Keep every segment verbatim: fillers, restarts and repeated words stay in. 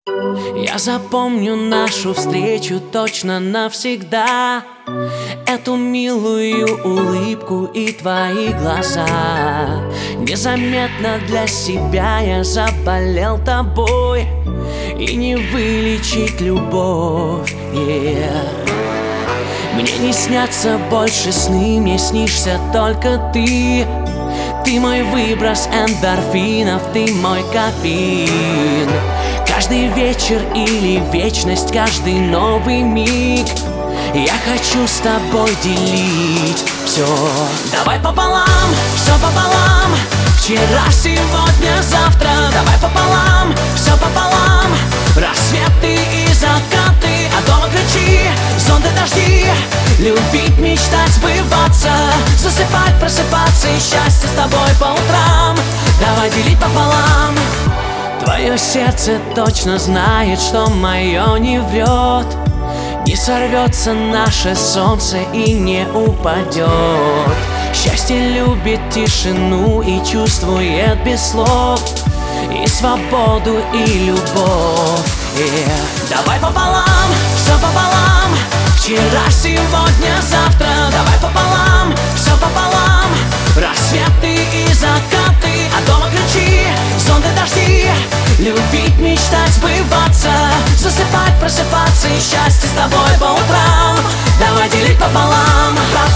Я запомню нашу встречу точно навсегда, эту милую улыбку и твои глаза. Незаметно для себя я заболел тобой, и не вылечить любовь, yeah. Мне не снятся больше сны, мне снишься только ты. Ты мой выброс эндорфинов, ты мой кофеин. Каждый вечер или вечность, каждый новый миг я хочу с тобой делить все. Давай пополам, все пополам. Вчера, сегодня, завтра. Давай пополам, все пополам. Рассветы и закаты, а дома ключи, зонты, дожди. Любить, мечтать, сбываться, засыпать, просыпаться и счастье с тобой по утрам. Давай делить пополам. Твое сердце точно знает, что мое не врет. Не сорвется наше солнце и не упадет. Счастье любит тишину и чувствует без слов и свободу, и любовь, yeah. Давай пополам, все пополам. Вчера, сегодня, завтра. Давай пополам, все пополам. Рассветы и закаты, а дома ключи, зонты, дожди. Любить, мечтать, сбываться, засыпать, просыпаться и счастье с тобой по утрам. Давай делить пополам.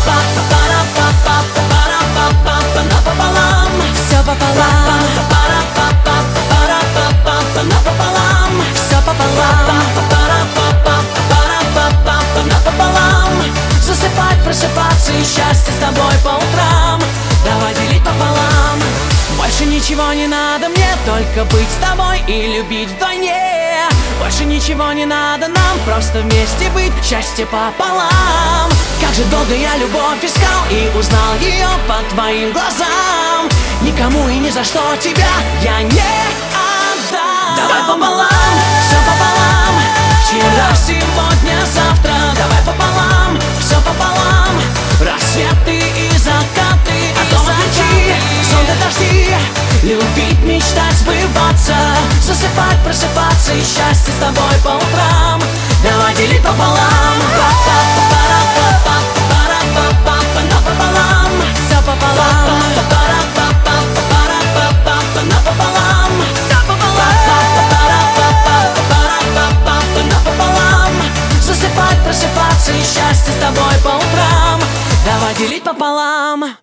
Напополам, все пополам. Напополам, все пополам. Напополам, засыпать, просыпаться и счастье с тобой по утрам. Давай делить пополам. Больше ничего не надо мне, только быть с тобой и любить вдвойне. Больше ничего не надо нам, просто вместе быть, счастье пополам. Как же долго я любовь искал и узнал ее по твоим глазам. Никому и ни за что тебя я не отдам. Давай пополам, все пополам. Вчера, сегодня, завтра. Давай пополам, все пополам. Рассветы и закаты, а дома ключи, зонты, дожди. Любить, мечтать, сбываться, засыпать, просыпаться и счастье с тобой по утрам. Давай делить пополам. Напополам, все пополам. Напополам, все пополам. Напополам, засыпать, просыпаться и счастье с тобой по утрам. Давай делить пополам.